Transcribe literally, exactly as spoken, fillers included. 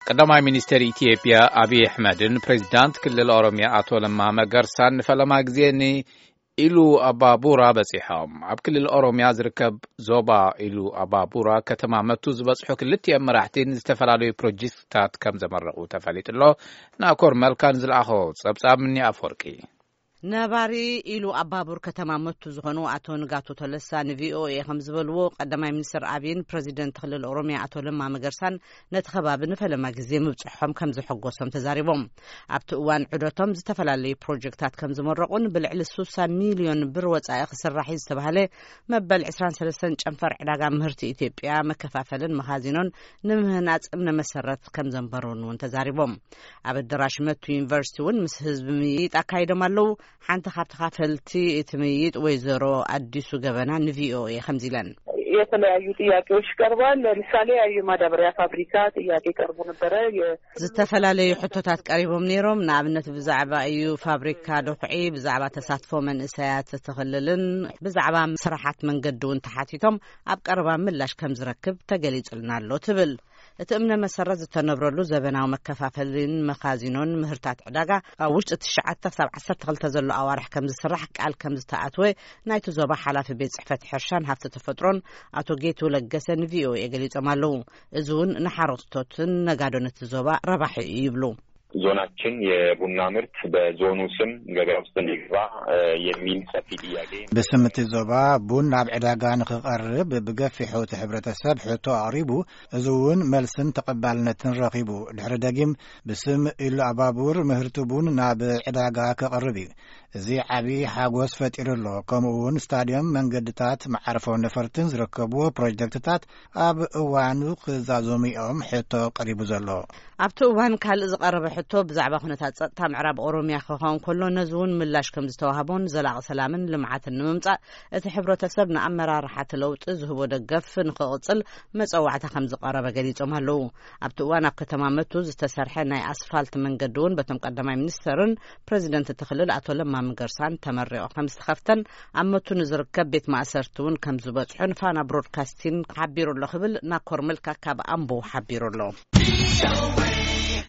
ቀዳማይ ሚኒስትር ኢትዮጵያ አብይ አህመድን ፕሬዝዳንት ክልል ኦሮሚያ አቶ ለማ መገርሳን ፈለማ ጊዜኒ ኢሉ አባቡራ በጽሖም ኣብ ክልል ኦሮሚያ ዝርከብ ዞባ ኢሉ አባቡራ ከተማ መቱ ዝበጽሑ ክልተ መራሕቲን ዝተፈላለዩ ፕሮጀክትታት ከም ዘመረቁ ተፈሊጥሎ ናኮር መልካን ዝልአኾ ጸብጻብኒ አፈወርቂ ነባሪ ኢሉ አባቡር ከተማ መቱ ዝኾኑ አቶ ንጋቱ ተለሳ ንቪኦኤ ከም ዝበልዎ ቀዳማይ ሚኒስትር አብይን ፕሬዝዳንት ክልል ኦሮሚያ አቶ ለማ መገርሳን ነቲ ከባቢ ንፈለማ ግዜ ምብጽሖም ከም ዝሕጎሶም ተዛሪቦም ኣብቲ እዋን ዑደቶም ዝተፈላለዩ ፕሮጀክትታት ከም ዝመረቁን ብልዕሊ ስልሳ ሚልዮን ብር ወጻኢ ክስራሕ ዝተባሃለ መበል عشرين ثلاثين ጨንፈር ዕዳጋ ምህርቲ ኢትዮጵያ መከፋፈልን መኻዚኖን ንምህናጽ እምነ መሰረት ከም ዘንበሩን ውን ተዛሪቦም ኣብ ኣዳራሽ መቱ ዩኒቨርሲቲ ውን ምስ ህዝቢ ምይይጥ አካይዶም ኣለው ሓንቲ ካብቲ ካፈልቲ እትምይጥ ወይዘሮ አዲሱ ገበና ንቪኦኤ ከምዚለን የተለያዩ ጥያቄዎች ቀርቧል። ለምሳሌ የማዳበሪያ ፋብሪካ ጥያቄ ቀርቦ ነበር። ዝተፈላለዩ ሕቶታት ቀሪቦም ነይሮም። ንኣብነት ብዛዕባ እዩ ፋብሪካ ደኩዒ ብዛዕባ ተሳትፎ መንእሰያት ተኸለልን ብዛዕባ ስራሓት መንገዲ ውን ተሓቲቶም ኣብ ቀረባ ምላሽ ከም ዝረክብ ተገሊጽልና ኣሎ ትብል እቲ እምነ መሰረት ዝተነብረሉ ዘበናዊ መከፋፈልን መኻዚኖን ምህርታት ዕዳጋ ኣብ ውሽጢ ትሽዓተ ክሳብ ዓሰርተ ክልተ ዘሎ ኣዋርሕ ከም ዝስራሕ ቃል ከም ዝተኣተወ ናይቲ ዞባ ሓላፊ ቤት ጽሕፈት ሕርሻን ሃብቲ ተፈጥሮን አቶ ጌቱ ለገሰ ንቪኦኤ ገሊጾም ኣለው። እዚ ውን ንሓረስቶትን ነጋዶነት ዞባ ረባሒ ይብሉ። ዞናችን የቡና ምርት በዞኑ ስም ገበያ ውስጥ እንዲገባ የሚል ሰፊ ጥያቄ በስምት ዞባ ቡና ኣብ ዕዳጋ ንኽቀርብ ብገፊሑ ሕብረተሰብ ሕቶ አቅሪቡ እዚ ውን መልስን ተቀባልነትን ረኺቡ ድሕሪ ደጊም ብስም ኢሉ አባቡር ምህርቲ ቡን ናብ ዕዳጋ ክቀርብ እዩ። እዚ ዓቢ ሓጎስ ፈጢሩሎ ከምኡውን ስታዲየም መንገድታት መዓርፎ ነፈርትን ዝርከብዎ ፕሮጀክትታት ኣብ እዋኑ ክዛዞሚኦም ሕቶ ቀሪቡ ዘሎ ኣብቲ እዋን ካልእ ዝቀረበ ሕቶ ብዛዕባ ኩነታት ጸጥታ ምዕራብ ኦሮሚያ ክኸውን ከሎ ነዚ ውን ምላሽ ከም ዝተዋሃቦን ዘላቂ ሰላምን ልምዓትን ንምምጻእ እቲ ሕብረተሰብ ንኣመራርሓ ለውጢ ዝህቦ ደገፍ ንክቕጽል መፀዋዕታ ከም ዝቀረበ ገሊጾም ኣለው። ኣብቲ እዋን ኣብ ከተማ መቱ ዝተሰርሐ ናይ ኣስፋልት መንገዲ ውን በቶም ቀዳማይ ሚኒስትርን ፕሬዝዳንት ትክልል አቶ ለማ መገርሳን ተመሪቆ ከም ዝተኸፍተን ኣብ መቱ ንዝርከብ ቤት ማእሰርቲ ውን ከም ዝበጽሑን ፋና ብሮድካስቲንግ ሓቢሩሎ ክብል ናኮር መልካ ካብ ኣምቦ ሓቢሩሎ።